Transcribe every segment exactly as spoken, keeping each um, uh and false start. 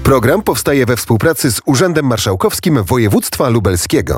Program powstaje we współpracy z Urzędem Marszałkowskim Województwa Lubelskiego.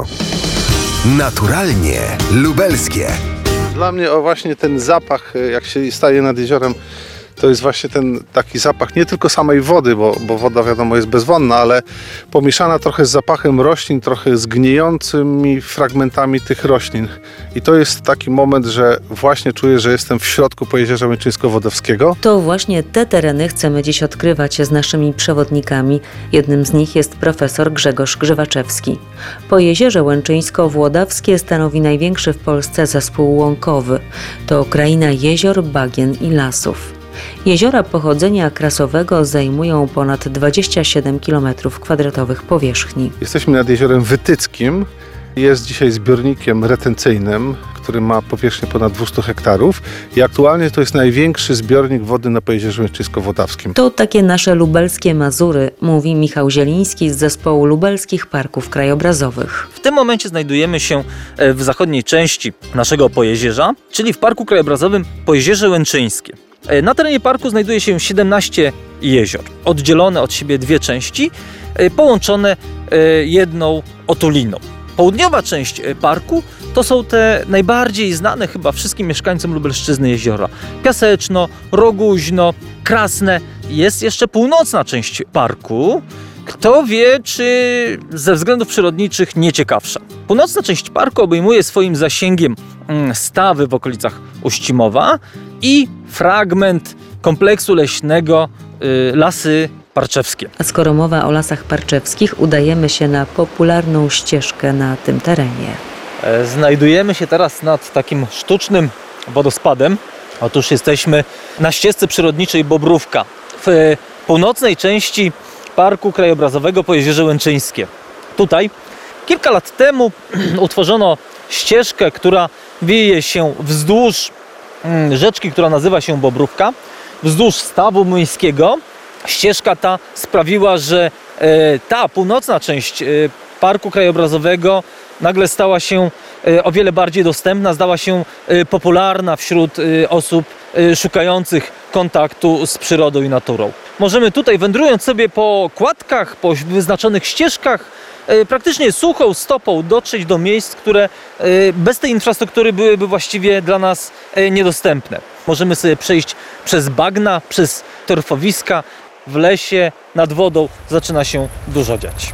Naturalnie lubelskie. Dla mnie o właśnie ten zapach, jak się staje nad jeziorem, to jest właśnie ten taki zapach nie tylko samej wody, bo, bo woda wiadomo jest bezwonna, ale pomieszana trochę z zapachem roślin, trochę z gnijącymi fragmentami tych roślin. I to jest taki moment, że właśnie czuję, że jestem w środku Pojezierza Łęczyńsko-Wodawskiego. To właśnie te tereny chcemy dziś odkrywać z naszymi przewodnikami. Jednym z nich jest profesor Grzegorz Grzywaczewski. Pojezierze Łęczyńsko-Włodawskie stanowi największy w Polsce zespół łąkowy. To kraina jezior, bagien i lasów. Jeziora pochodzenia krasowego zajmują ponad dwadzieścia siedem kilometrów kwadratowych powierzchni. Jesteśmy nad jeziorem Wytyckim. Jest dzisiaj zbiornikiem retencyjnym, który ma powierzchnię ponad dwieście hektarów i aktualnie to jest największy zbiornik wody na Pojezierzu Łęczyńsko-Wodawskim. To takie nasze lubelskie Mazury, mówi Michał Zieliński z zespołu lubelskich parków krajobrazowych. W tym momencie znajdujemy się w zachodniej części naszego Pojezierza, czyli w Parku Krajobrazowym Pojezierze Łęczyńskie. Na terenie parku znajduje się siedemnaście jezior, oddzielone od siebie dwie części, połączone jedną otuliną. Południowa część parku to są te najbardziej znane chyba wszystkim mieszkańcom Lubelszczyzny jeziora. Piaseczno, Roguźno, Krasne. Jest jeszcze północna część parku. Kto wie, czy ze względów przyrodniczych nie ciekawsza. Północna część parku obejmuje swoim zasięgiem stawy w okolicach Uścimowa i fragment kompleksu leśnego y, Lasy Parczewskie. A skoro mowa o lasach parczewskich, udajemy się na popularną ścieżkę na tym terenie. Znajdujemy się teraz nad takim sztucznym wodospadem. Otóż jesteśmy na ścieżce przyrodniczej Bobrówka. W północnej części Parku Krajobrazowego Pojezierze Łęczyńskie. Tutaj kilka lat temu utworzono ścieżkę, która wieje się wzdłuż rzeczki, która nazywa się Bobrówka, wzdłuż stawu młyńskiego. Ścieżka ta sprawiła, że e, ta północna część e, Parku Krajobrazowego nagle stała się e, o wiele bardziej dostępna, stała się e, popularna wśród e, osób e, szukających kontaktu z przyrodą i naturą. Możemy tutaj, wędrując sobie po kładkach, po wyznaczonych ścieżkach, e, praktycznie suchą stopą dotrzeć do miejsc, które e, bez tej infrastruktury byłyby właściwie dla nas e, niedostępne. Możemy sobie przejść przez bagna, przez torfowiska. W lesie, nad wodą zaczyna się dużo dziać.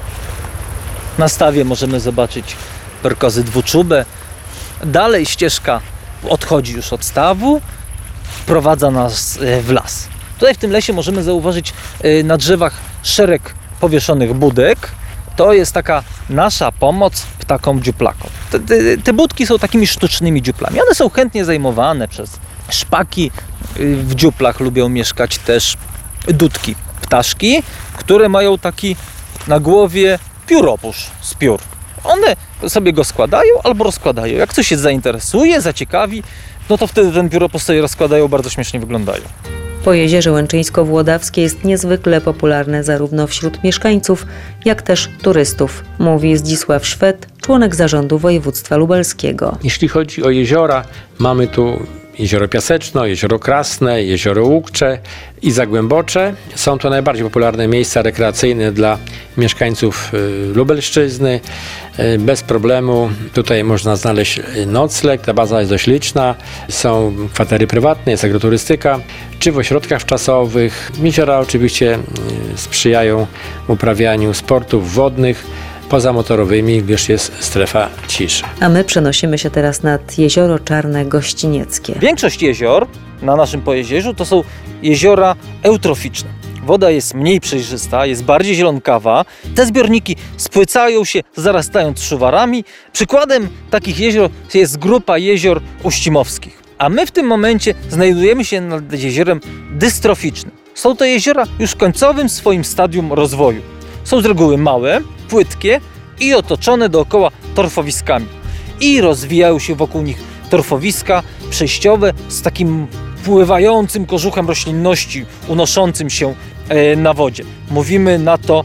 Na stawie możemy zobaczyć perkozy dwuczubę. Dalej ścieżka odchodzi już od stawu, wprowadza nas w las. Tutaj w tym lesie możemy zauważyć na drzewach szereg powieszonych budek. To jest taka nasza pomoc ptakom dziuplakom. Te, te, te budki są takimi sztucznymi dziuplami. One są chętnie zajmowane przez szpaki. W dziuplach lubią mieszkać też dudki, ptaszki, które mają taki na głowie pióropusz z piór. One sobie go składają albo rozkładają. Jak coś się zainteresuje, zaciekawi, no to wtedy ten pióropusz sobie rozkładają, bardzo śmiesznie wyglądają. Pojezierze Łęczyńsko-Włodawskie jest niezwykle popularne zarówno wśród mieszkańców, jak też turystów, mówi Zdzisław Szwed, członek zarządu województwa lubelskiego. Jeśli chodzi o jeziora, mamy tu Jezioro Piaseczno, Jezioro Krasne, Jezioro Łukcze i Zagłębocze. Są to najbardziej popularne miejsca rekreacyjne dla mieszkańców Lubelszczyzny. Bez problemu tutaj można znaleźć nocleg, ta baza jest dość liczna. Są kwatery prywatne, jest agroturystyka, czy w ośrodkach wczasowych. Jeziora oczywiście sprzyjają uprawianiu sportów wodnych, pozamotorowymi, gdyż jest strefa ciszy. A my przenosimy się teraz nad jezioro Czarne Gościnieckie. Większość jezior na naszym Pojezierzu to są jeziora eutroficzne. Woda jest mniej przejrzysta, jest bardziej zielonkawa. Te zbiorniki spłycają się, zarastając szuwarami. Przykładem takich jezior jest grupa jezior uścimowskich. A my w tym momencie znajdujemy się nad jeziorem dystroficznym. Są to jeziora już w końcowym swoim stadium rozwoju. Są z reguły małe, płytkie i otoczone dookoła torfowiskami. I rozwijają się wokół nich torfowiska przejściowe z takim pływającym kożuchem roślinności unoszącym się na wodzie. Mówimy na to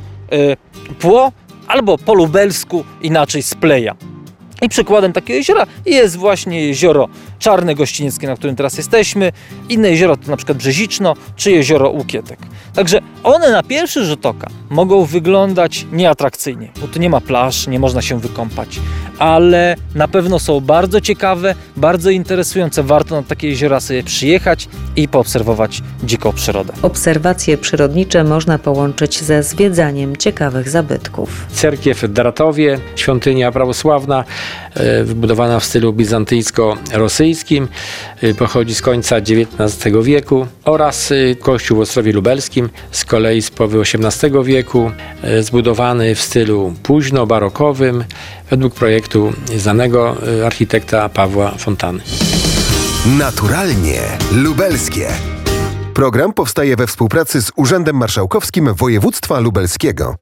pło albo po lubelsku inaczej spleja. I przykładem takiego jeziora jest właśnie jezioro Czarne Gościnieckie, na którym teraz jesteśmy. Inne jezioro to na przykład Brzeziczno czy jezioro Łukietek. Także one na pierwszy rzut oka mogą wyglądać nieatrakcyjnie, bo tu nie ma plaż, nie można się wykąpać, ale na pewno są bardzo ciekawe, bardzo interesujące. Warto na takie jeziora sobie przyjechać i poobserwować dziką przyrodę. Obserwacje przyrodnicze można połączyć ze zwiedzaniem ciekawych zabytków. Cerkiew w Daratowie, świątynia prawosławna, e, wybudowana w stylu bizantyjsko-rosyjskim, e, pochodzi z końca dziewiętnastego wieku, oraz e, kościół w Ostrowie Lubelskim, z kolei z połowy osiemnastego wieku, e, zbudowany w stylu późno-barokowym, według projektu znanego e, architekta Pawła Fontany. Naturalnie lubelskie. Program powstaje we współpracy z Urzędem Marszałkowskim Województwa Lubelskiego.